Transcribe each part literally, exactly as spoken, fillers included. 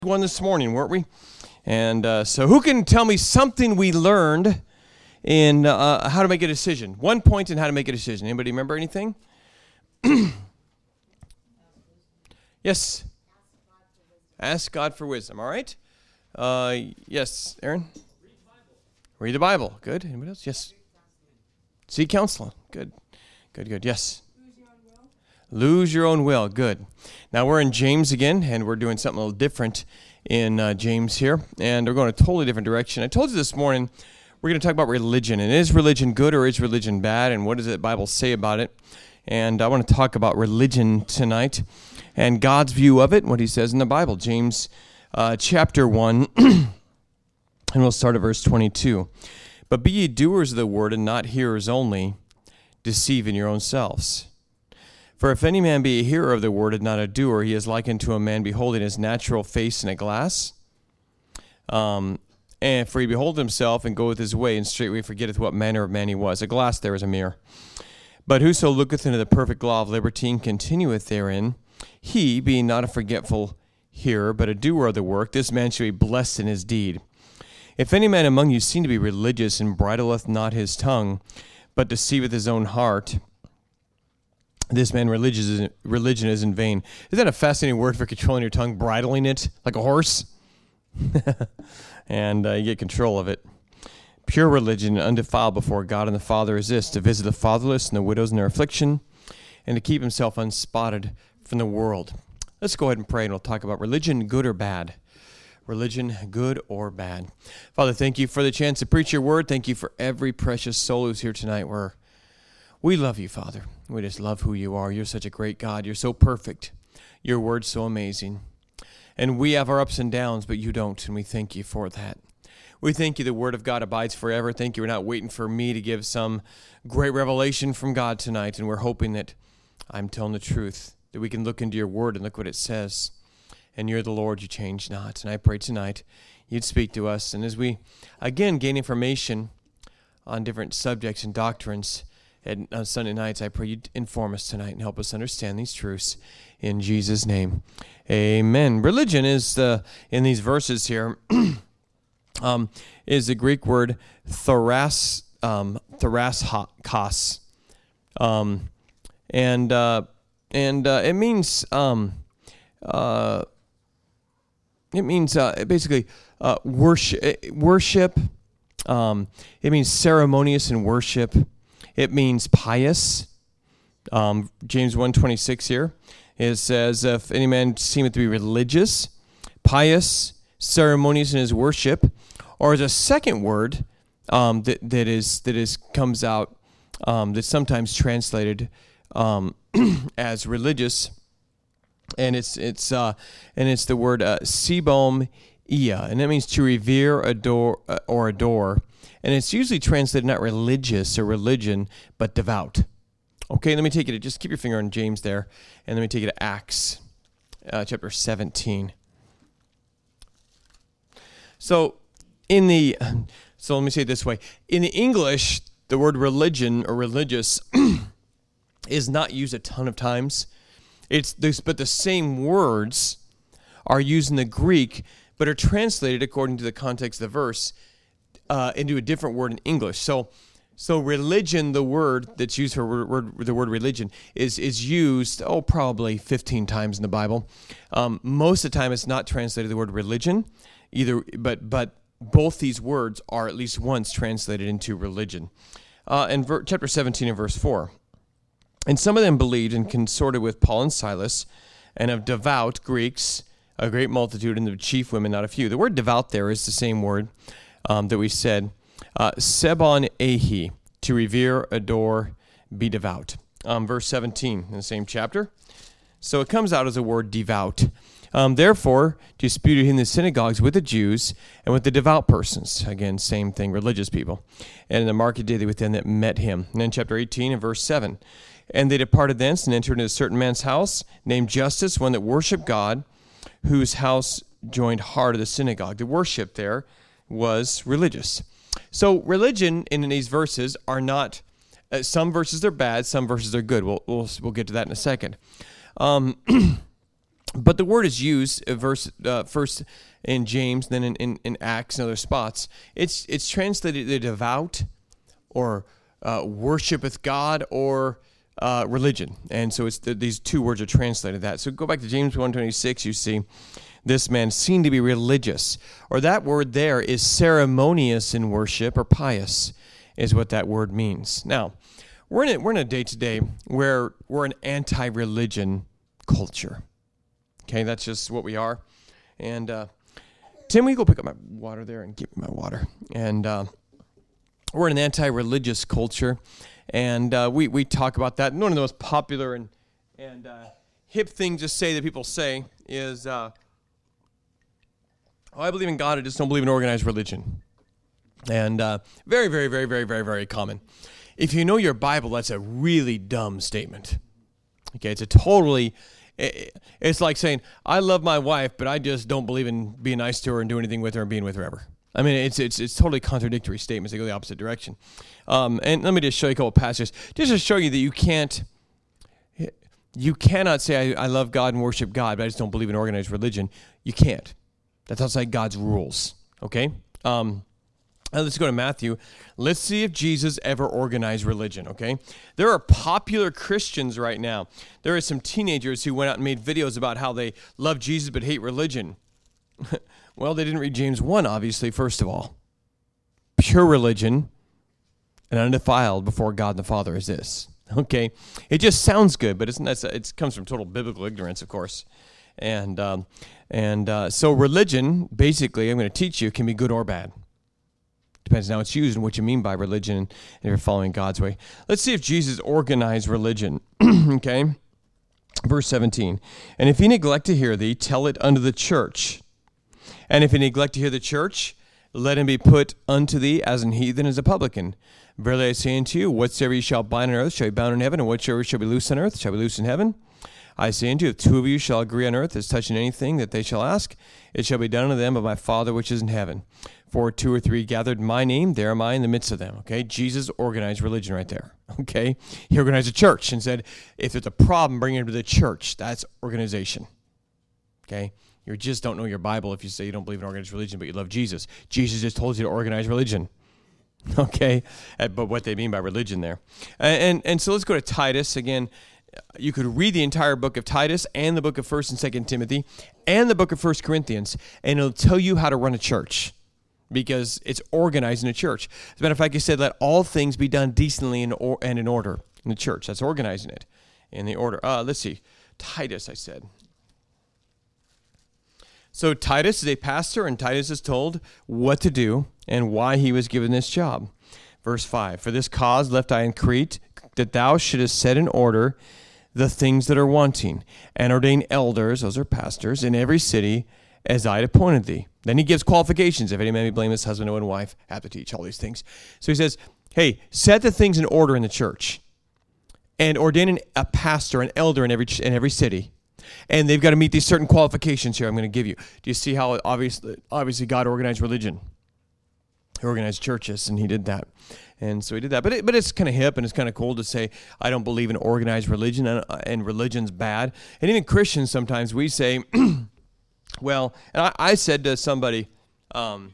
one this morning, weren't we? And uh, so who can tell me something we learned in uh, how to make a decision? One point in how to make a decision. Anybody remember anything? Yes. Ask God for wisdom, all right? Uh, yes, Aaron? Read the Bible. Read the Bible. Good. Anybody else? Yes. Seek counsel. Good. Good, good. Yes. Lose your own will. Lose your own will. Good. Now we're in James again, and we're doing something a little different in uh, James here, and we're going a totally different direction. I told you this morning we're going to talk about religion, and is religion good or is religion bad, and what does the Bible say about it? And I want to talk about religion tonight and God's view of it, what he says in the Bible. James uh, chapter one, and we'll start at verse twenty-two. But be ye doers of the word, and not hearers only, deceiving your own selves. For if any man be a hearer of the word and not a doer, he is likened to a man beholding his natural face in a glass. Um, and for he beholdeth himself and goeth his way, and straightway forgetteth what manner of man he was. A glass there is a mirror. But whoso looketh into the perfect law of liberty and continueth therein, he, being not a forgetful hearer, but a doer of the work, this man shall be blessed in his deed. If any man among you seem to be religious, and bridleth not his tongue, but deceiveth his own heart, this man religious religion is in vain. Isn't that a fascinating word for controlling your tongue, bridling it like a horse? and uh, you get control of it. Pure religion and undefiled before God and the Father is this, to visit the fatherless and the widows in their affliction, and to keep himself unspotted from the world. Let's go ahead and pray, and we'll talk about religion, good or bad. Religion, good or bad. Father, thank you for the chance to preach your word. Thank you for every precious soul who's here tonight. We're, we love you, Father. We just love who you are. You're such a great God. You're so perfect. Your word's so amazing. And we have our ups and downs, but you don't, and we thank you for that. We thank you the word of God abides forever. Thank you we're not waiting for me to give some great revelation from God tonight, and we're hoping that I'm telling the truth, that we can look into your word and look what it says. And you're the Lord, you change not. And I pray tonight you'd speak to us. And as we, again, gain information on different subjects and doctrines at, on Sunday nights, I pray you'd inform us tonight and help us understand these truths. In Jesus' name, amen. Religion is, the in these verses here, um, is the Greek word thoras, um, thorassos. Um, and uh, and uh, it means... Um, uh, It means uh, basically uh, worship. Worship. Um, it means ceremonious and worship. It means pious. Um, James one twenty-six here, it says, if any man seemeth to be religious, pious, ceremonious in his worship, or as a second word um, that that is that is comes out um, that's sometimes translated um, as religious. And it's it's uh and it's the word uh, sebom ia, and that means to revere, adore, uh, or adore, and it's usually translated not religious or religion, but devout. Okay, let me take you to just keep your finger on James there, and let me take you to Acts, uh, chapter seventeen. So in the so let me say it this way: in the English, the word religion or religious is not used a ton of times. It's this, but the same words are used in the Greek, but are translated according to the context of the verse uh, into a different word in English. So, so religion, the word that's used for word, the word religion, is is used oh probably fifteen times in the Bible. Um, most of the time, it's not translated the word religion, either. But but both these words are at least once translated into religion. Uh, in ver- chapter seventeen and verse four. And some of them believed and consorted with Paul and Silas, and of devout Greeks, a great multitude, and the chief women, not a few. The word devout there is the same word um, that we said, uh, sebon ehi, to revere, adore, be devout. Um, verse seventeen in the same chapter. So it comes out as a word devout. Um, Therefore, disputed in the synagogues with the Jews and with the devout persons. Again, same thing, religious people. And in the market daily with them that met him. And then chapter eighteen and verse seven. And they departed thence and entered into a certain man's house, named Justus, one that worshipped God, whose house joined hard to the synagogue. The worship there was religious. So religion in these verses are not, uh, some verses are bad, some verses are good. We'll, we'll, we'll get to that in a second. Um, But the word is used, uh, verse uh, first in James, then in, in, in Acts and other spots. It's it's translated the devout, or uh, worshipeth God, or uh, religion. And so it's the, these two words are translated that. So go back to James one twenty-six, you see, this man seemed to be religious. Or that word there is ceremonious in worship, or pious, is what that word means. Now, we're in a, we're in a day today where we're an anti-religion culture. Okay, that's just what we are. And uh, Tim, will you go pick up my water there and give me my water? And uh, we're in an anti-religious culture, and uh, we we talk about that. And one of the most popular and and uh, hip things to say that people say is, uh, "Oh, I believe in God. I just don't believe in organized religion." And uh, very, very, very, very, very, very common. If you know your Bible, that's a really dumb statement. Okay, it's a totally. It's like saying, I love my wife, but I just don't believe in being nice to her and doing anything with her and being with her ever. I mean, it's it's it's totally contradictory statements. They go the opposite direction. Um, and let me just show you a couple passages, just to show you that you can't, you cannot say, I, I love God and worship God, but I just don't believe in organized religion. You can't. That's outside God's rules, okay? Um, Now let's go to Matthew. Let's see if Jesus ever organized religion, okay? There are popular Christians right now. There are some teenagers who went out and made videos about how they love Jesus but hate religion. Well, they didn't read James one, obviously, first of all. Pure religion and undefiled before God the Father is this, okay? It just sounds good, but it's not, it comes from total biblical ignorance, of course. And, um, and uh, so religion, basically, I'm going to teach you, can be good or bad. Depends on how it's used and what you mean by religion and if you're following God's way. Let's see if Jesus organized religion. Okay? Verse seventeen. And if he neglect to hear thee, tell it unto the church. And if he neglect to hear the church, let him be put unto thee as an heathen, as a publican. Verily I say unto you, whatsoever ye shall bind on earth shall be bound in heaven, and whatsoever shall be loosed on earth shall be loosed in heaven. I say unto you, if two of you shall agree on earth as touching anything that they shall ask, it shall be done unto them of my Father which is in heaven. For two or three gathered in my name, there am I in the midst of them. Okay, Jesus organized religion right there. Okay, he organized a church and said, if there's a problem, bring it to the church. That's organization. Okay, you just don't know your Bible if you say you don't believe in organized religion, but you love Jesus. Jesus just told you to organize religion. Okay, but what they mean by religion there. And, and, and so let's go to Titus again. You could read the entire book of Titus and the book of First and Second Timothy and the book of First Corinthians, and it'll tell you how to run a church, because it's organized in a church. As a matter of fact, he said, let all things be done decently and, or, and in order in the church. That's organizing it in the order. Uh, let's see. Titus, I said. So Titus is a pastor, and Titus is told what to do and why he was given this job. Verse five, for this cause left I in Crete, that thou shouldest set in order the things that are wanting, and ordain elders, those are pastors, in every city, as I had appointed thee. Then he gives qualifications. If any man be blameless, husband and wife, have to teach all these things. So he says, hey, set the things in order in the church, and ordain an, a pastor, an elder in every in every city. And they've got to meet these certain qualifications here I'm going to give you. Do you see how obviously, obviously God organized religion? He organized churches, and he did that. And so he did that. But it, but it's kind of hip, and it's kind of cool to say, I don't believe in organized religion, and, and religion's bad. And even Christians, sometimes we say, well, and I, I said to somebody, um,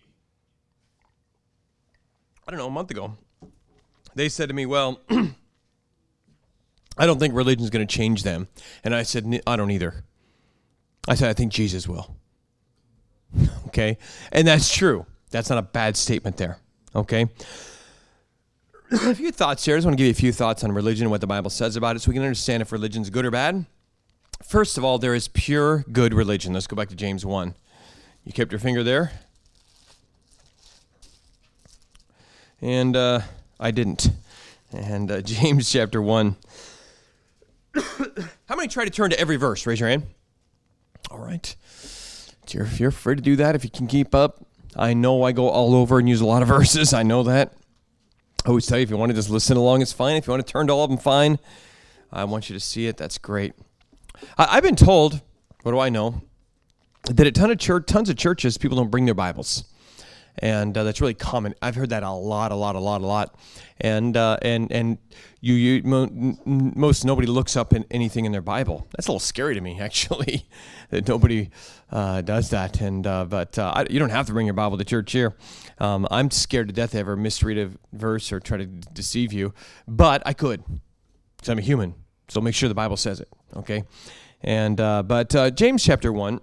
I don't know, a month ago, they said to me, well, I don't think religion's going to change them. And I said, I don't either. I said, I think Jesus will. Okay? And that's true. That's not a bad statement there. Okay? A few thoughts here. I just want to give you a few thoughts on religion and what the Bible says about it so we can understand if religion's good or bad. First of all, there is pure good religion. Let's go back to James one. You kept your finger there? And uh, I didn't. And uh, James chapter one. How many try to turn to every verse? Raise your hand. All right. If you're, if you're free to do that, if you can keep up. I know I go all over and use a lot of verses. I know that. I always tell you, if you want to just listen along, it's fine. If you want to turn to all of them, fine. I want you to see it. That's great. I, I've been told, what do I know, that at ton of church, tons of churches, people don't bring their Bibles. And uh, that's really common. I've heard that a lot, a lot, a lot, a lot. And uh, and and you, you mo- n- most nobody looks up in anything in their Bible. That's a little scary to me, actually, that nobody uh, does that. And uh, but uh, I, you don't have to bring your Bible to church here. Um, I'm scared to death to ever misread a verse or try to d- deceive you, but I could, because I'm a human. So make sure the Bible says it. Okay, and uh, but uh, James chapter one,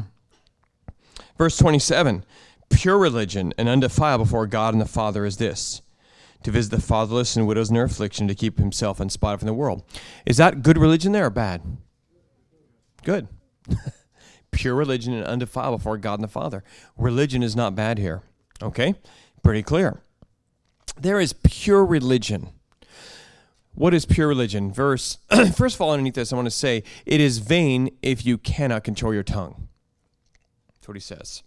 verse twenty-seven. Pure religion and undefiled before God and the Father is this, to visit the fatherless and widows in their affliction, to keep himself unspotted from the world. Is that good religion there or bad? Good. Pure religion and undefiled before God and the Father. Religion is not bad here. Okay? Pretty clear. There is pure religion. What is pure religion? Verse, first of all, underneath this, I want to say, it is vain if you cannot control your tongue. That's what he says.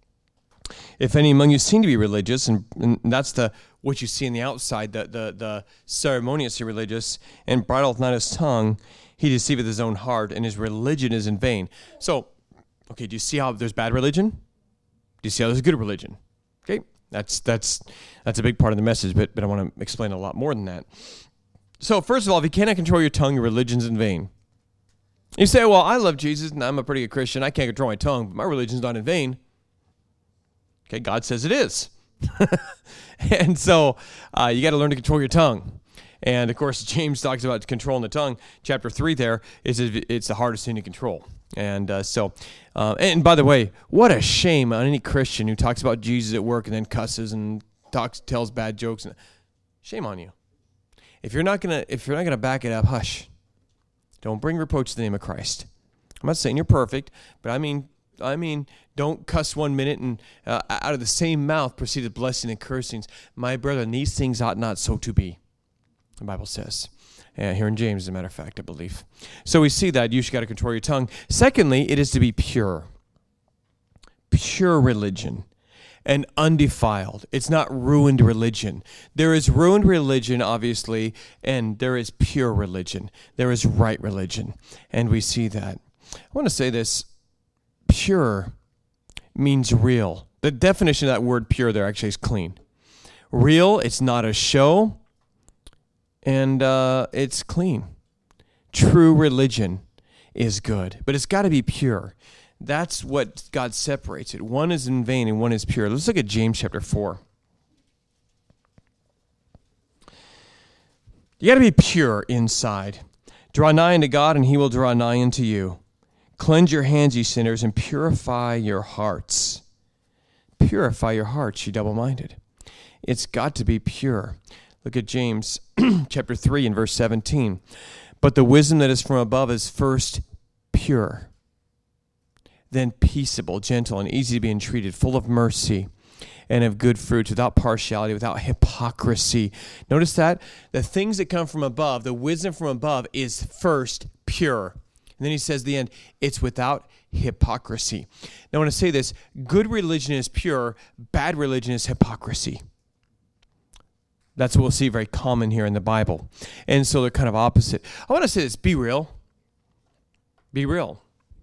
If any among you seem to be religious, and, and that's the what you see in the outside, the the the ceremoniously religious, and bridleth not his tongue, he deceiveth his own heart, and his religion is in vain. So, okay, do you see how there's bad religion? Do you see how there's good religion? Okay, that's that's that's a big part of the message, but but I want to explain a lot more than that. So, first of all, if you cannot control your tongue, your religion's in vain. You say, well, I love Jesus, and I'm a pretty good Christian. I can't control my tongue, but my religion's not in vain. Okay, God says it is. And so uh, you got to learn to control your tongue. And, of course, James talks about controlling the tongue. Chapter three there is it's the hardest thing to control. And uh, so, uh, and by the way, what a shame on any Christian who talks about Jesus at work and then cusses and talks, tells bad jokes. Shame on you. If you're not gonna, if you're not gonna back it up, hush. Don't bring reproach to the name of Christ. I'm not saying you're perfect, but I mean, I mean, don't cuss one minute and uh, out of the same mouth proceeded blessing and cursings. My brethren, these things ought not so to be. The Bible says. Uh, here in James, as a matter of fact, I believe. So we see that you should got to control your tongue. Secondly, it is to be pure. Pure religion and undefiled. It's not ruined religion. There is ruined religion, obviously, and there is pure religion. There is right religion, and we see that. I want to say this. Pure means real. The definition of that word pure there actually is clean. Real, it's not a show, and uh, it's clean. True religion is good, but it's got to be pure. That's what God separates it. One is in vain and one is pure. Let's look at James chapter four. You got to be pure inside. Draw nigh unto God, and he will draw nigh unto you. Cleanse your hands, ye sinners, and purify your hearts. Purify your hearts, ye double-minded. It's got to be pure. Look at James chapter three and verse seventeen. But the wisdom that is from above is first pure, then peaceable, gentle, and easy to be entreated, full of mercy and of good fruits, without partiality, without hypocrisy. Notice that? The things that come from above, the wisdom from above is first pure. And then he says at the end, it's without hypocrisy. Now, I want to say this. Good religion is pure. Bad religion is hypocrisy. That's what we'll see very common here in the Bible. And so they're kind of opposite. I want to say this. Be real. Be real.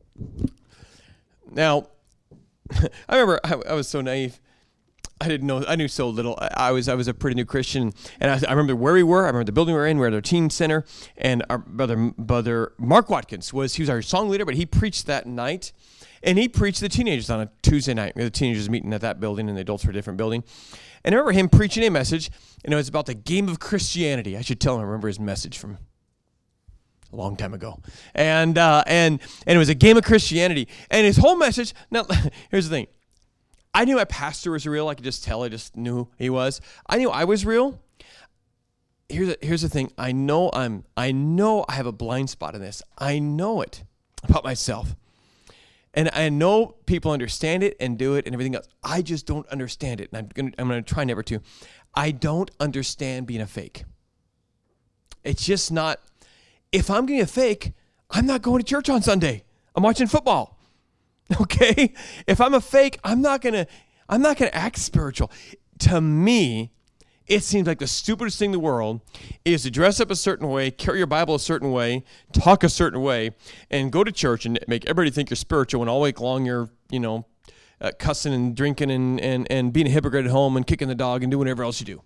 Now, I remember I, I was so naive. I didn't know. I knew so little. I, I was I was a pretty new Christian, and I, I remember where we were. I remember the building we were in. We were at our teen center, and our brother, brother Mark Watkins was he was our song leader, but he preached that night, and he preached to the teenagers on a Tuesday night. We had the teenagers meeting at that building, and the adults were a different building. And I remember him preaching a message, and it was about the game of Christianity. I should tell him I remember his message from a long time ago, and uh, and and it was a game of Christianity, and his whole message. Now, here's the thing. I knew my pastor was real. I could just tell. I just knew he was. I knew I was real. Here's the, here's the thing. I know I'm. I know I have a blind spot in this. I know it about myself, and I know people understand it and do it and everything else. I just don't understand it, and I'm gonna. I'm gonna try never to. I don't understand being a fake. It's just not. If I'm being a fake, I'm not going to church on Sunday. I'm watching football. Okay? If I'm a fake, I'm not going to I'm not going to act spiritual. To me, it seems like the stupidest thing in the world is to dress up a certain way, carry your Bible a certain way, talk a certain way, and go to church and make everybody think you're spiritual, and all week long you're, you know, uh, cussing and drinking and, and, and being a hypocrite at home and kicking the dog and doing whatever else you do.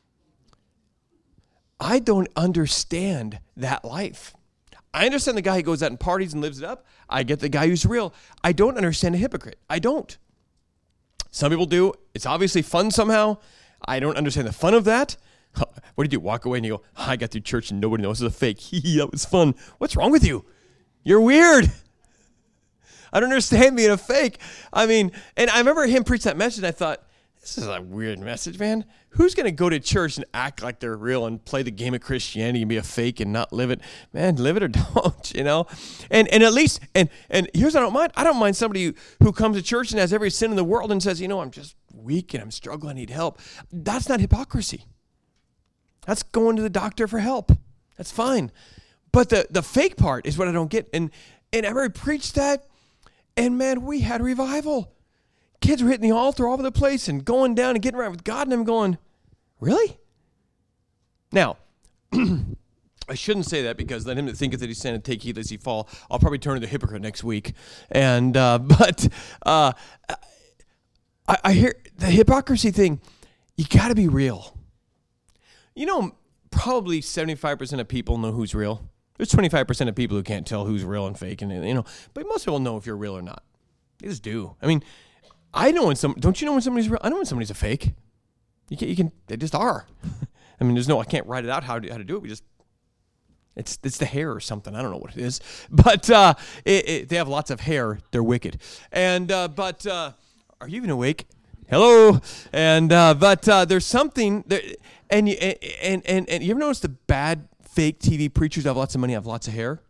I don't understand that life. I understand the guy who goes out and parties and lives it up. I get the guy who's real. I don't understand a hypocrite. I don't. Some people do. It's obviously fun somehow. I don't understand the fun of that. What do you do? Walk away and you go, I got through church and nobody knows it's a fake. That was fun. What's wrong with you? You're weird. I don't understand being a fake. I mean, and I remember him preach that message and I thought, this is a weird message, man. Who's going to go to church and act like they're real and play the game of Christianity and be a fake and not live it? Man, live it or don't, you know? And and at least, and and here's what I don't mind. I don't mind somebody who, who comes to church and has every sin in the world and says, you know, I'm just weak and I'm struggling, I need help. That's not hypocrisy. That's going to the doctor for help. That's fine. But the, the fake part is what I don't get. And, and I remember he preached that, and man, we had revival. Kids were hitting the altar all over the place and going down and getting right with God, and I'm going, really? Now, I shouldn't say that because let him that thinketh that he stand and take heed lest he fall. I'll probably turn into a hypocrite next week. And uh, but uh, I, I hear the hypocrisy thing. You got to be real. You know, probably seventy-five percent of people know who's real. There's twenty-five percent of people who can't tell who's real and fake, and you know, but most people know if you're real or not. They just do. I mean, I know when some. Don't you know when somebody's real? I know when somebody's a fake. You can. You can. They just are. I mean, there's no. I can't write it out how to how to do it. We just. It's it's the hair or something. I don't know what it is, but uh, it, it, they have lots of hair. They're wicked. And uh, but uh, are you even awake? Hello. And uh, but uh, there's something there, and you and, and and you ever notice the bad fake T V preachers who have lots of money have lots of hair?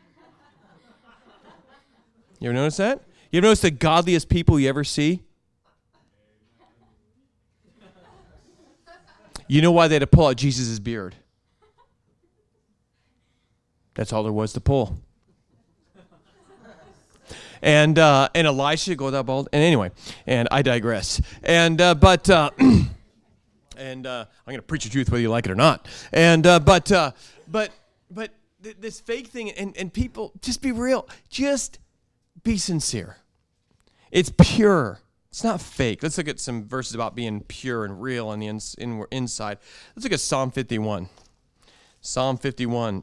You ever notice that? You ever notice the godliest people you ever see? You know why they had to pull out Jesus' beard? That's all there was to pull. And uh, and Elisha go that bald. And anyway, and I digress. And uh, but uh, and uh, I'm going to preach the truth whether you like it or not. And uh, but uh, but but th- this fake thing and and people just be real. Just be sincere. It's pure. It's not fake. Let's look at some verses about being pure and real on the ins- in- inside. Let's look at Psalm fifty-one. Psalm fifty-one.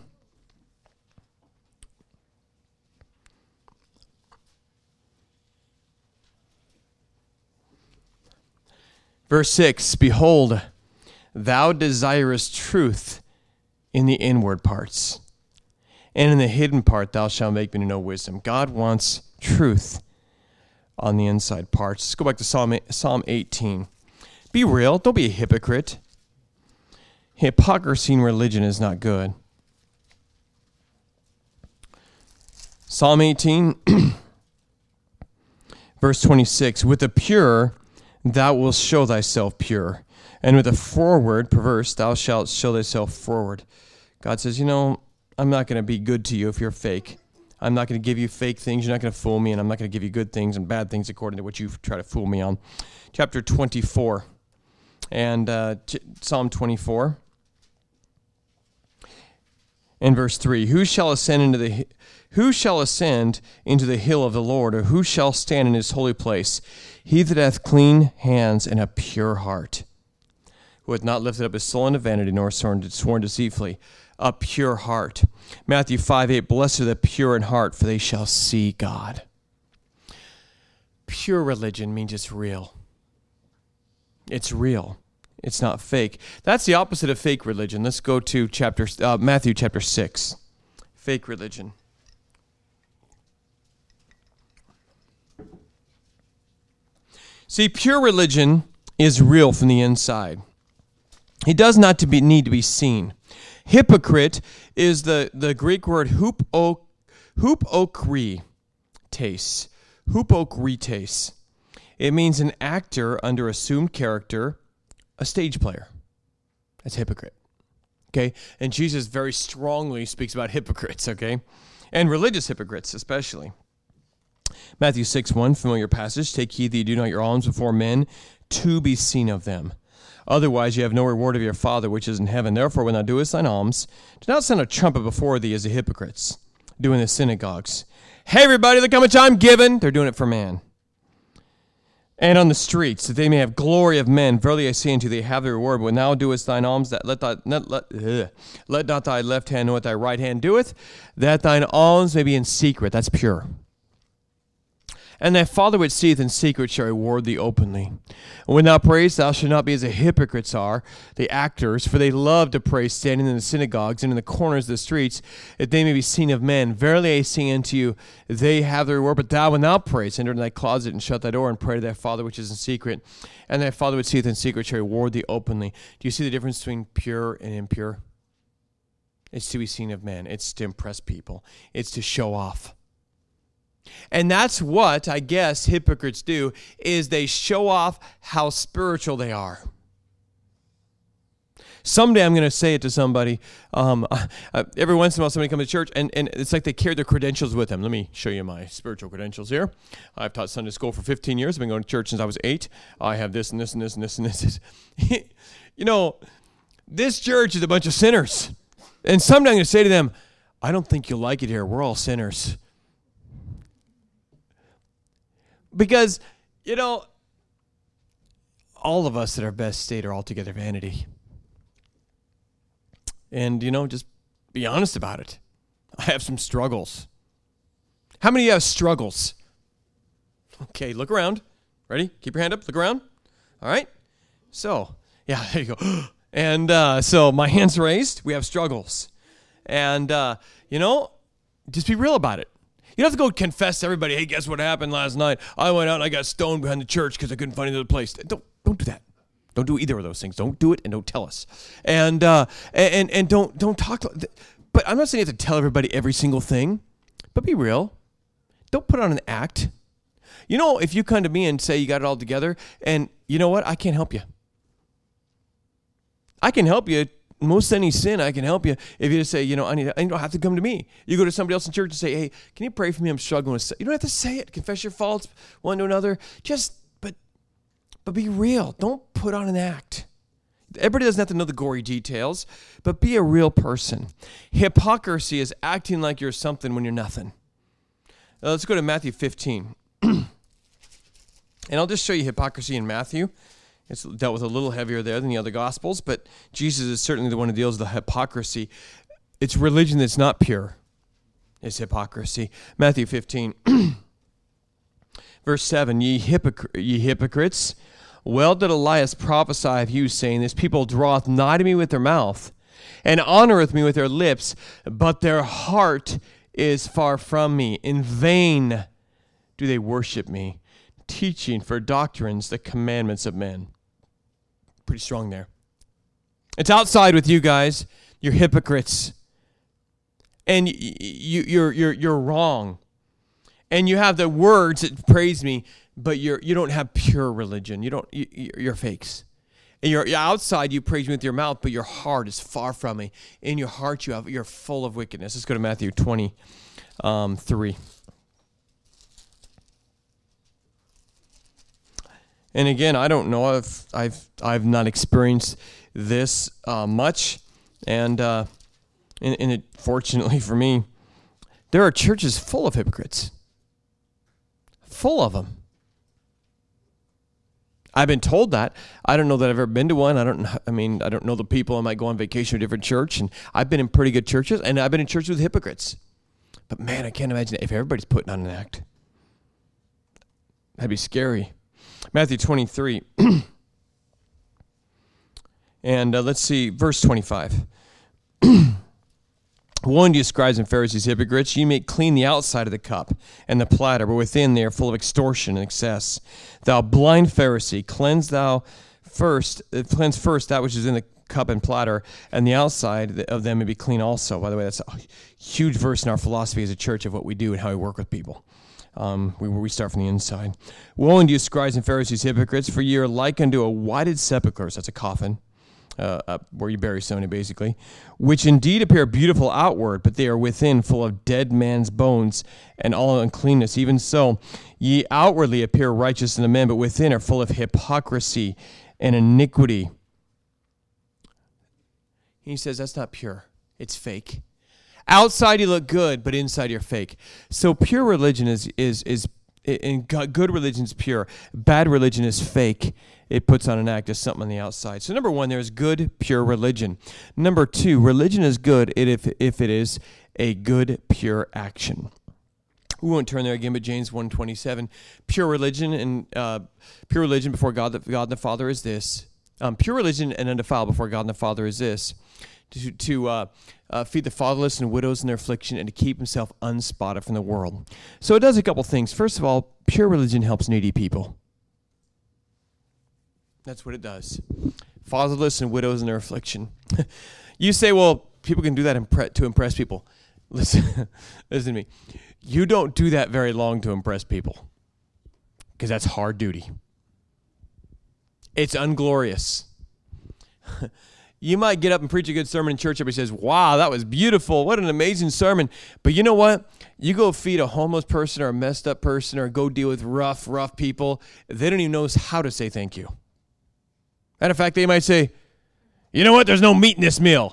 Verse six, behold, thou desirest truth in the inward parts, and in the hidden part thou shalt make me to know wisdom. God wants truth on the inside parts. Let's go back to Psalm, Psalm eighteen. Be real. Don't be a hypocrite. Hypocrisy in religion is not good. Psalm eighteen, verse twenty-six, with the pure thou wilt show thyself pure, and with the forward, perverse, thou shalt show thyself forward. God says, you know, I'm not going to be good to you if you're fake. I'm not going to give you fake things. You're not going to fool me, and I'm not going to give you good things and bad things according to what you try to fool me on. Chapter twenty-four, and uh, Psalm twenty-four, and verse three. Who shall ascend into the who shall ascend into the hill of the Lord, or who shall stand in his holy place? He that hath clean hands and a pure heart, who hath not lifted up his soul unto vanity, nor sworn, sworn deceitfully. A pure heart. Matthew five eight, blessed are the pure in heart, for they shall see God. Pure religion means it's real. It's real. It's not fake. That's the opposite of fake religion. Let's go to chapter uh, Matthew chapter six. Fake religion. See, pure religion is real from the inside. It does not to be, need to be seen. Hypocrite is the, the Greek word hupo, hupokrites. Hupokrites. It means an actor under assumed character, a stage player. That's hypocrite. Okay? And Jesus very strongly speaks about hypocrites, okay? And religious hypocrites especially. Matthew six one, familiar passage. Take heed that you do not your alms before men to be seen of them. Otherwise you have no reward of your Father which is in heaven. Therefore, when thou doest thine alms, do not send a trumpet before thee as the hypocrites do in the synagogues. Hey everybody, look how much I'm giving. They're doing it for man. and on the streets, that they may have glory of men. Verily I say unto thee, they have their reward. But when thou doest thine alms, that let, thy, not, let, ugh, let not thy left hand know what thy right hand doeth, that thine alms may be in secret. That's pure. And thy Father which seeth in secret shall reward thee openly. And when thou prayest, thou shalt not be as the hypocrites are, the actors, for they love to pray standing in the synagogues and in the corners of the streets, that they may be seen of men. Verily I say unto you, they have their reward. But thou, when thou prayest, enter into thy closet and shut thy door, and pray to thy Father which is in secret. And thy Father which seeth in secret shall reward thee openly. Do you see the difference between pure and impure? It's to be seen of men. It's to impress people. It's to show off. And that's what, I guess, hypocrites do, is they show off how spiritual they are. Someday I'm going to say it to somebody. Um, uh, every once in a while somebody comes to church, and, and it's like they carry their credentials with them. Let me show you my spiritual credentials here. I've taught Sunday school for fifteen years. I've been going to church since I was eight. I have this and this and this and this and this. You know, this church is a bunch of sinners. And someday I'm going to say to them, I don't think you'll like it here. We're all sinners. Because, you know, all of us at our best state are altogether vanity. And, you know, just be honest about it. I have some struggles. How many of you have struggles? Okay, look around. Ready? Keep your hand up. Look around. All right. So, yeah, there you go. And uh, so my hand's raised. We have struggles. And, uh, you know, just be real about it. You don't have to go confess to everybody, hey, guess what happened last night? I went out and I got stoned behind the church because I couldn't find another place. Don't don't do that. Don't do either of those things. Don't do it and don't tell us. And uh, and and don't don't talk. But I'm not saying you have to tell everybody every single thing. But be real. Don't put on an act. You know, if you come to me and say you got it all together, and you know what? I can't help you. I can help you. Most any sin, I can help you. If you just say, you know, I need, I don't have to come to me. You go to somebody else in church and say, hey, can you pray for me? I'm struggling with sin. You don't have to say it. Confess your faults one to another. Just, but, but be real. Don't put on an act. Everybody doesn't have to know the gory details, but be a real person. Hypocrisy is acting like you're something when you're nothing. Now, let's go to Matthew fifteen. And I'll just show you hypocrisy in Matthew. It's dealt with a little heavier there than the other Gospels, but Jesus is certainly the one who deals with the hypocrisy. It's religion that's not pure. It's hypocrisy. Matthew fifteen, verse seven, ye, hypocr- ye hypocrites, well did Elias prophesy of you, saying, this people draweth nigh to me with their mouth, and honoreth me with their lips, but their heart is far from me. In vain do they worship me, teaching for doctrines the commandments of men. Pretty strong there. It's outside with you guys. You're hypocrites. And you, you, you're, you're, you're wrong. And you have the words that praise me, but you're, you don't have pure religion. You don't, you, you're fakes. And you're, you're outside, you praise me with your mouth, but your heart is far from me. In your heart, you have, you're full of wickedness. Let's go to Matthew twenty-three. Um, And again, I don't know if I've I've not experienced this uh, much, and uh, and, and it, fortunately for me, there are churches full of hypocrites, full of them. I've been told that. I don't know that I've ever been to one. I don't. I mean, I don't know the people. I might go on vacation to a different church, and I've been in pretty good churches, and I've been in churches with hypocrites. But man, I can't imagine if everybody's putting on an act. That'd be scary. Matthew twenty-three, and uh, let's see, verse twenty-five. Woe unto you, scribes and Pharisees, hypocrites! You make clean the outside of the cup and the platter, but within they are full of extortion and excess. Thou blind Pharisee, cleanse thou first, uh, cleanse first that which is in the cup and platter, and the outside of them may be clean also. By the way, that's a huge verse in our philosophy as a church of what we do and how we work with people. Um, we, we start from the inside. Woe unto you, scribes and Pharisees, hypocrites, for ye are like unto a whited sepulchre, so that's a coffin, uh, uh, where you bury somebody basically, which indeed appear beautiful outward, but they are within full of dead man's bones and all uncleanness. Even so, ye outwardly appear righteous unto men, but within are full of hypocrisy and iniquity. He says that's not pure. It's fake. Outside you look good, but inside you're fake. So pure religion is is is And good religion is pure. Bad religion is fake. It puts on an act, just something on the outside. So number one, there's good, pure religion. Number two, religion is good if, if it is a good, pure action. We won't turn there again, but James one twenty-seven, pure religion and uh, pure religion before God, the, God and the Father is this. Um, pure religion and undefiled before God and the Father is this. To, to uh, uh, feed the fatherless and widows in their affliction and to keep himself unspotted from the world. So it does a couple things. First of all, pure religion helps needy people. That's what it does. Fatherless and widows in their affliction. You say, well, people can do that impre- to impress people. Listen, listen to me. You don't do that very long to impress people because that's hard duty. It's unglorious. You might get up and preach a good sermon in church. Everybody says, wow, that was beautiful. What an amazing sermon. But you know what? You go feed a homeless person or a messed up person or go deal with rough, rough people. They don't even know how to say thank you. Matter of fact, they might say, you know what? There's no meat in this meal.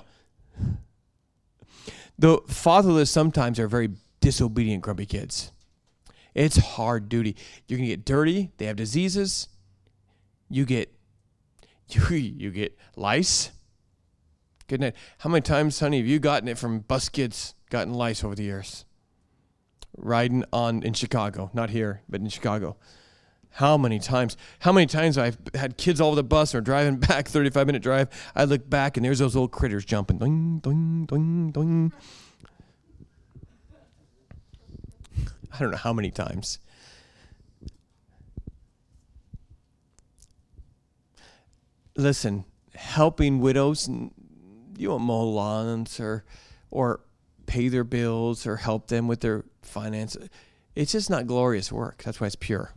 The fatherless sometimes are very disobedient, grumpy kids. It's hard duty. You're going to get dirty. They have diseases. You get, you, you get lice. Good night. How many times, honey, have you gotten it from bus kids, gotten lice over the years? Riding on in Chicago, not here, but in Chicago. How many times? How many times I've had kids all over the bus or driving back, thirty-five minute drive. I look back and there's those old critters jumping. Doing, doing, doing, doing. I don't know how many times. Listen, helping widows, you won't mow lawns or or pay their bills or help them with their finances. It's just not glorious work. That's why it's pure.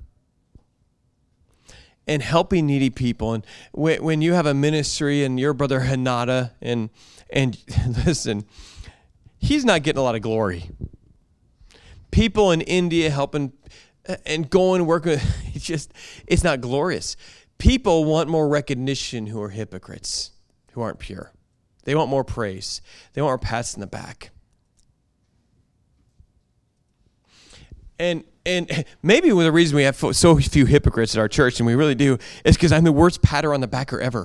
And helping needy people. And when, when you have a ministry and your brother Hanada, and and listen, he's not getting a lot of glory. People in India helping and going working, it's just, it's not glorious. People want more recognition who are hypocrites, who aren't pure. They want more praise. They want more pats in the back. And and maybe the reason we have so few hypocrites at our church, and we really do, is because I'm the worst patter on the backer ever.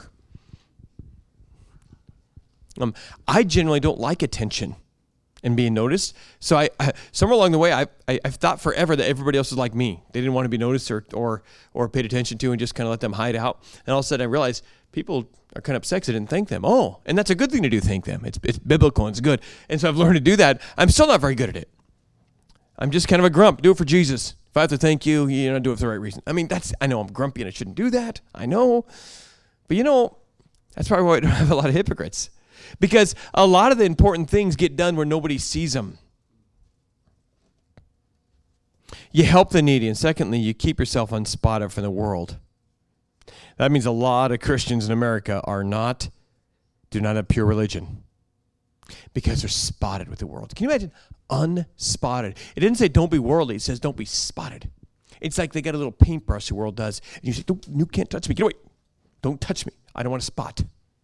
Um, I generally don't like attention and being noticed. So I, I somewhere along the way, I, I I've thought forever that everybody else was like me. They didn't want to be noticed or or or paid attention to, and just kind of let them hide out. And all of a sudden, I realized people are kind of upset because I didn't thank them. Oh, and that's a good thing to do, thank them. It's it's biblical and it's good. And so I've learned to do that. I'm still not very good at it. I'm just kind of a grump. Do it for Jesus. If I have to thank you, you know, do it for the right reason. I mean, that's, I know I'm grumpy and I shouldn't do that. I know. But you know, that's probably why we don't have a lot of hypocrites. Because a lot of the important things get done where nobody sees them. You help the needy. And secondly, you keep yourself unspotted from the world. That means a lot of Christians in America are not, do not have pure religion. Because they're spotted with the world. Can you imagine? Unspotted. It didn't say don't be worldly. It says don't be spotted. It's like they got a little paintbrush the world does. And you say, don't, you can't touch me. Get away. Don't touch me. I don't want to spot.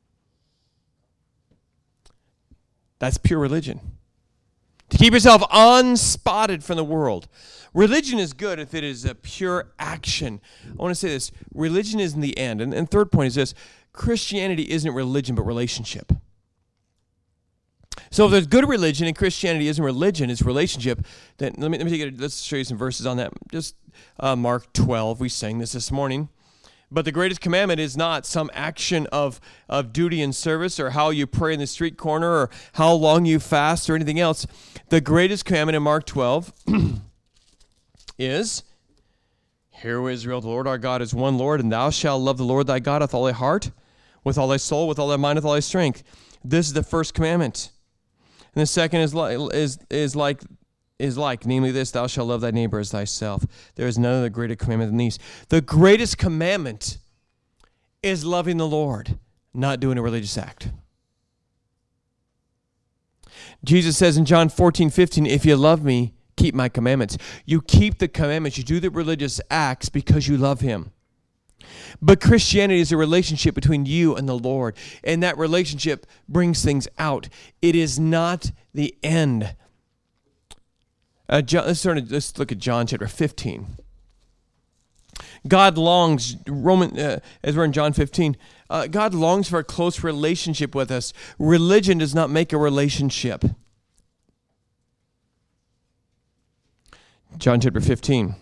That's pure religion. To keep yourself unspotted from the world. Religion is good if it is a pure action. I want to say this. Religion isn't the end. And, and third point is this. Christianity isn't religion but relationship. So if there's good religion and Christianity isn't religion, it's relationship, then let me, let me take it, let's show you some verses on that. Just uh, Mark twelve, we sang this this morning. But the greatest commandment is not some action of, of duty and service or how you pray in the street corner or how long you fast or anything else. The greatest commandment in Mark twelve is, Hear, O Israel, the Lord our God is one Lord, and thou shalt love the Lord thy God with all thy heart, with all thy soul, with all thy mind, with all thy strength. This is the first commandment. And the second is like, is, is like, is like, namely this, thou shalt love thy neighbor as thyself. There is none other greater commandment than these. The greatest commandment is loving the Lord, not doing a religious act. Jesus says in John fourteen fifteen, if you love me, keep my commandments. You keep the commandments. You do the religious acts because you love him. But Christianity is a relationship between you and the Lord, and that relationship brings things out. It is not the end. Uh, John, let's, start, let's look at John chapter fifteen. God longs, Roman, uh, as we're in John fifteen, uh, God longs for a close relationship with us. Religion does not make a relationship. John chapter fifteen.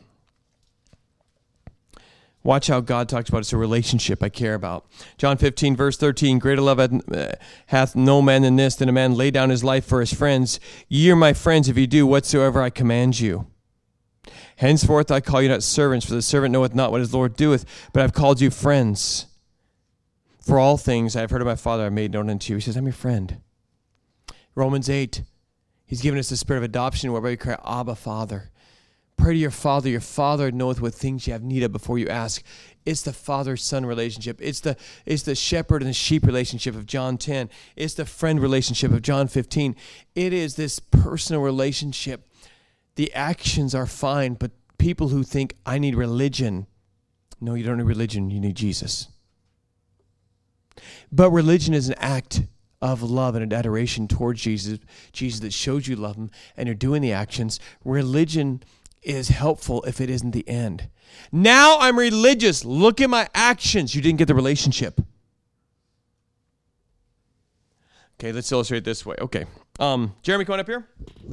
Watch how God talks about it's a relationship I care about. John fifteen, verse thirteen, greater love hath no man than this, than a man lay down his life for his friends. Ye are my friends if you do whatsoever I command you. Henceforth I call you not servants, for the servant knoweth not what his Lord doeth, but I have called you friends. For all things I have heard of my Father I have made known unto you. He says, I'm your friend. Romans eight, he's given us the spirit of adoption, whereby we cry, Abba, Father. Pray to your Father. Your Father knoweth what things you have need of before you ask. It's the father-son relationship. It's the, it's the shepherd and the sheep relationship of John ten. It's the friend relationship of John fifteen. It is this personal relationship. The actions are fine, but people who think, I need religion. No, you don't need religion. You need Jesus. But religion is an act of love and an adoration towards Jesus. Jesus that shows you love him, and you're doing the actions. Religion is helpful if it isn't the end. Now I'm religious. Look at my actions. You didn't get the relationship. Okay, let's illustrate this way. Okay. Um, Jeremy, come on up here.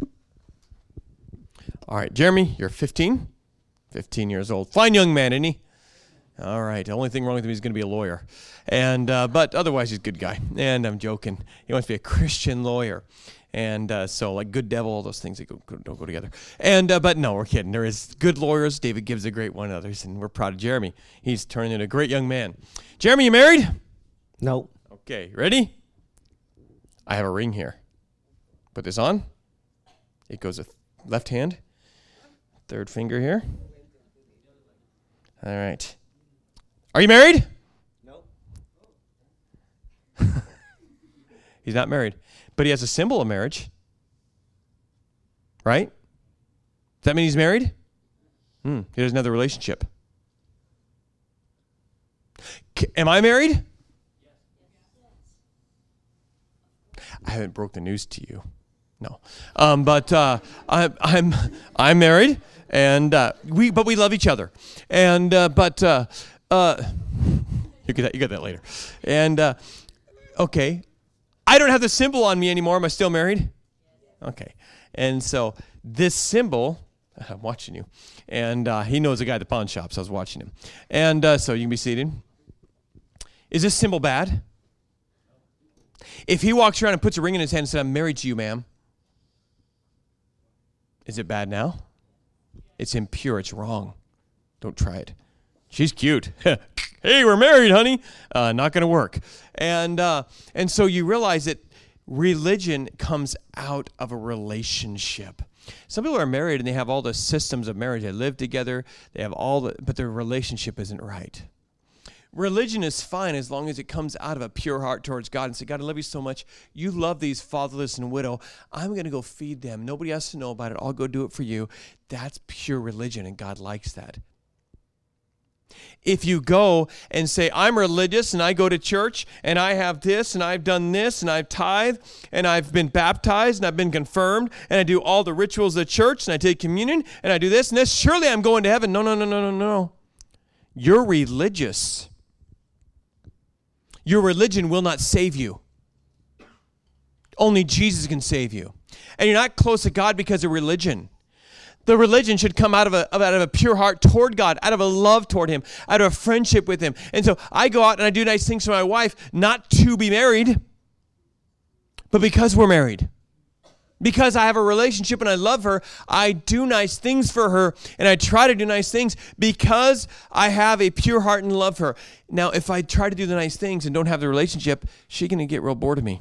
All right, Jeremy, you're fifteen. fifteen years old. Fine young man, isn't he? All right. The only thing wrong with him is he's going to be a lawyer. And uh, but otherwise, he's a good guy. And I'm joking. He wants to be a Christian lawyer. And uh, so, like good devil, all those things that go, go, don't go together. And uh, but no, we're kidding. There is good lawyers. David Gibbs a great one. Others, and we're proud of Jeremy. He's turning into a great young man. Jeremy, you married? No. Okay, ready? I have a ring here. Put this on. It goes with left hand. Third finger here. All right. Are you married? No. He's not married. But he has a symbol of marriage. Right? Does that mean he's married? Hmm. He doesn't have the relationship. C- am I married? I haven't broke the news to you. No. Um, but uh, I, I'm I'm married, and uh, we but we love each other. And uh, but uh, uh, you get that you get that later. And uh, okay. I don't have the symbol on me anymore. Am I still married? Okay. And so this symbol, I'm watching you, and uh, he knows the guy at the pawn shop, so I was watching him. And uh, so you can be seated. Is this symbol bad? If he walks around and puts a ring in his hand and says, I'm married to you, ma'am, is it bad now? It's impure. It's wrong. Don't try it. She's cute. Hey, we're married, honey. Uh, not going to work. And uh, and so you realize that religion comes out of a relationship. Some people are married and they have all the systems of marriage. They live together. They have all the, but their relationship isn't right. Religion is fine as long as it comes out of a pure heart towards God and say, God, I love you so much. You love these fatherless and widow. I'm going to go feed them. Nobody has to know about it. I'll go do it for you. That's pure religion, and God likes that. If you go and say, I'm religious and I go to church and I have this and I've done this and I've tithed and I've been baptized and I've been confirmed and I do all the rituals of the church and I take communion and I do this and this, surely I'm going to heaven. No, no, no, no, no, no. You're religious. Your religion will not save you. Only Jesus can save you. And you're not close to God because of religion. The religion should come out of a out of a pure heart toward God, out of a love toward him, out of a friendship with him. And so I go out and I do nice things for my wife, not to be married, but because we're married. Because I have a relationship and I love her, I do nice things for her, and I try to do nice things because I have a pure heart and love her. Now, if I try to do the nice things and don't have the relationship, she's going to get real bored of me.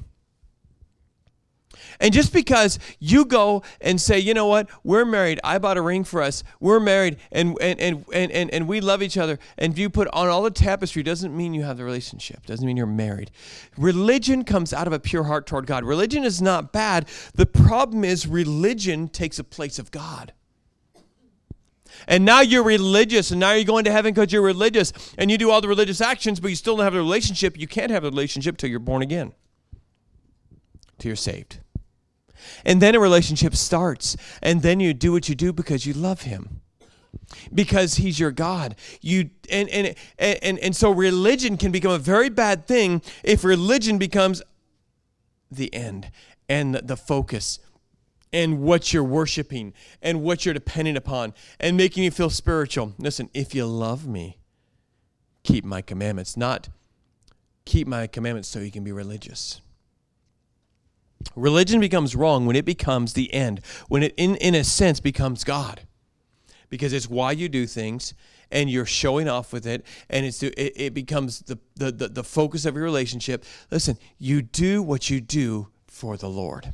And just because you go and say, you know what, we're married, I bought a ring for us, we're married, and and and and, and we love each other, and you put on all the tapestry, doesn't mean you have the relationship, doesn't mean you're married. Religion comes out of a pure heart toward God. Religion is not bad. The problem is religion takes a place of God. And now you're religious, and now you're going to heaven because you're religious, and you do all the religious actions, but you still don't have the relationship. You can't have a relationship till you're born again, till you're saved. And then a relationship starts, and then you do what you do because you love him. because he's your God. You and and and and so religion can become a very bad thing if religion becomes the end and the focus and what you're worshiping and what you're dependent upon and making you feel spiritual. Listen, if you love me, keep my commandments, not keep my commandments so you can be religious. Religion becomes wrong when it becomes the end, when it, in, in a sense, becomes God. Because it's why you do things, and you're showing off with it, and it's it, it becomes the, the, the, the focus of your relationship. Listen, you do what you do for the Lord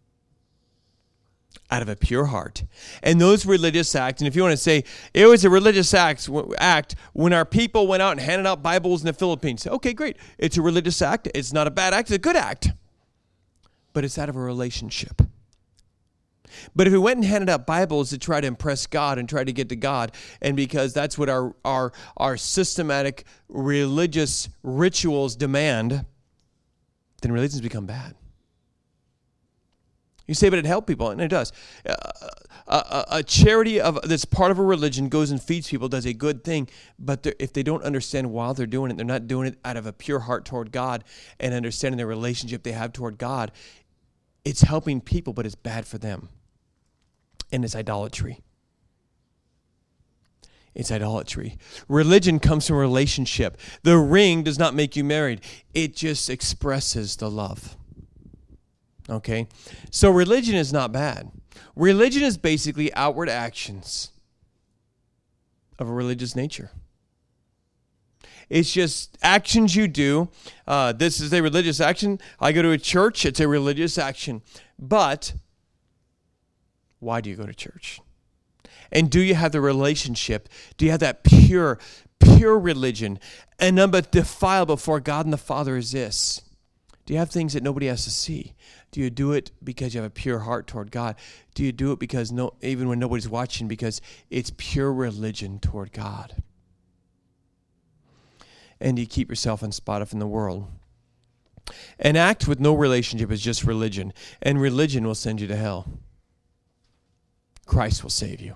out of a pure heart. And those religious acts, and if you want to say, it was a religious act, act when our people went out and handed out Bibles in the Philippines. Okay, great. It's a religious act. It's not a bad act. It's a good act. But it's out of a relationship. But if we went and handed out Bibles to try to impress God and try to get to God, and because that's what our our our systematic religious rituals demand, then religions become bad. You say, but it helped people, and it does. Uh, a, a, a charity of that's part of a religion goes and feeds people, does a good thing, but if they don't understand while they're doing it, they're not doing it out of a pure heart toward God and understanding the relationship they have toward God, it's helping people, but it's bad for them. And it's idolatry. It's idolatry. Religion comes from a relationship. The ring does not make you married. It just expresses the love. Okay? So religion is not bad. Religion is basically outward actions of a religious nature. It's just actions you do. Uh, this is a religious action. I go to a church. It's a religious action. But why do you go to church? And do you have the relationship? Do you have that pure, pure religion? And none but defiled before God and the Father is this. Do you have things that nobody has to see? Do you do it because you have a pure heart toward God? Do you do it because no, even when nobody's watching, because it's pure religion toward God? And you keep yourself unspotted from the world. An act with no relationship is just religion, and religion will send you to hell. Christ will save you.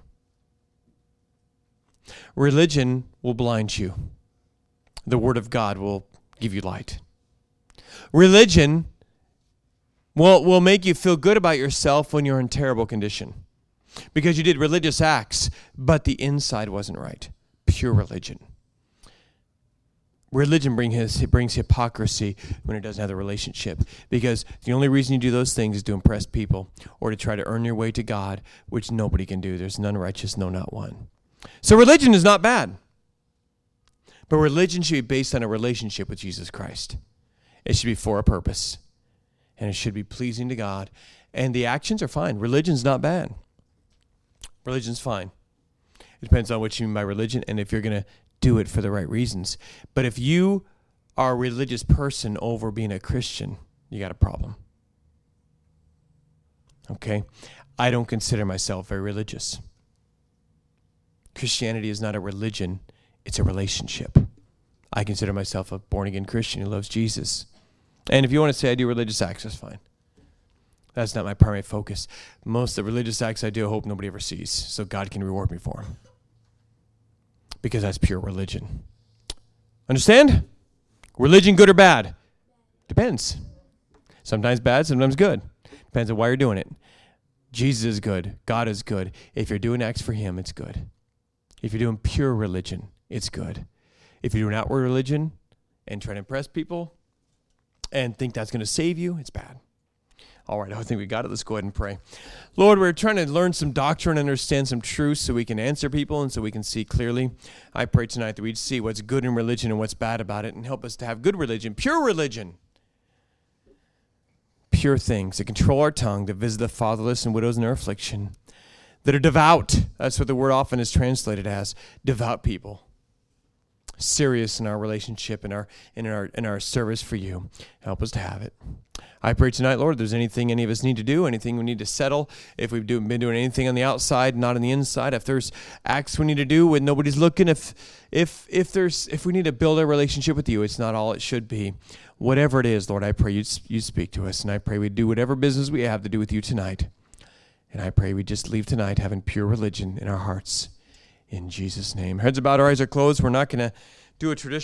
Religion will blind you. The Word of God will give you light. Religion will, will make you feel good about yourself when you're in terrible condition because you did religious acts, but the inside wasn't right. Pure religion. Religion bring his, it brings hypocrisy when it doesn't have the relationship, because the only reason you do those things is to impress people or to try to earn your way to God, which nobody can do. There's none righteous, no, not one. So religion is not bad, but religion should be based on a relationship with Jesus Christ. It should be for a purpose, and it should be pleasing to God, and the actions are fine. Religion's not bad. Religion's fine. It depends on what you mean by religion and if you're going to do it for the right reasons. But if you are a religious person over being a Christian, you got a problem. Okay? I don't consider myself very religious. Christianity is not a religion, it's a relationship. I consider myself a born-again Christian who loves Jesus. And if you want to say I do religious acts, that's fine. That's not my primary focus. Most of the religious acts I do, I hope nobody ever sees, so God can reward me for them. Because that's pure religion. Understand? Religion, good or bad? Depends. Sometimes bad, sometimes good. Depends on why you're doing it. Jesus is good. God is good. If you're doing acts for him, it's good. If you're doing pure religion, it's good. If you're doing outward religion and trying to impress people and think that's going to save you, it's bad. All right, I think we got it. Let's go ahead and pray. Lord, we're trying to learn some doctrine, understand some truth so we can answer people and so we can see clearly. I pray tonight that we'd see what's good in religion and what's bad about it and help us to have good religion, pure religion. Pure things that control our tongue, that visit the fatherless and widows in their affliction, that are devout. That's what the word often is translated as, devout people. Serious in our relationship and our in our in our service for you. Help us to have it. I pray tonight, Lord, if there's anything any of us need to do, anything we need to settle, if we've do, been doing anything on the outside, not on the inside, if there's acts we need to do when nobody's looking, if if if there's if we need to build a relationship with you, it's not all it should be. Whatever it is, Lord, I pray you you speak to us, and I pray we do whatever business we have to do with you tonight. And I pray we just leave tonight having pure religion in our hearts. in Jesus' name. Heads are bowed, our eyes are closed. We're not going to do a traditional